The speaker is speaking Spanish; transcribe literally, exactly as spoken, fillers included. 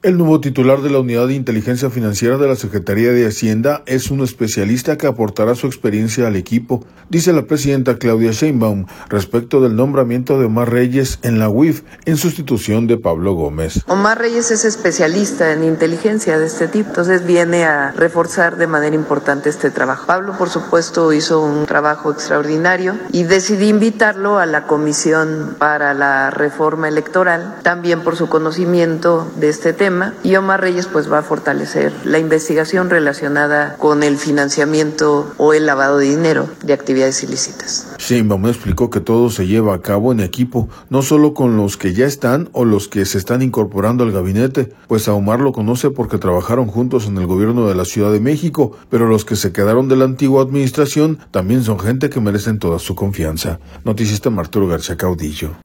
El nuevo titular de la Unidad de Inteligencia Financiera de la Secretaría de Hacienda es un especialista que aportará su experiencia al equipo, dice la presidenta Claudia Sheinbaum, respecto del nombramiento de Omar Reyes en la U I F en sustitución de Pablo Gómez. Omar Reyes es especialista en inteligencia de este tipo, entonces viene a reforzar de manera importante este trabajo. Pablo, por supuesto, hizo un trabajo extraordinario y decidí invitarlo a la Comisión para la Reforma Electoral, también por su conocimiento de este tema. Y Omar Reyes pues va a fortalecer la investigación relacionada con el financiamiento o el lavado de dinero de actividades ilícitas. Sheinbaum explicó que todo se lleva a cabo en equipo, no solo con los que ya están o los que se están incorporando al gabinete, pues a Omar lo conoce porque trabajaron juntos en el gobierno de la Ciudad de México, pero los que se quedaron de la antigua administración también son gente que merecen toda su confianza. Noticias de Arturo García Caudillo.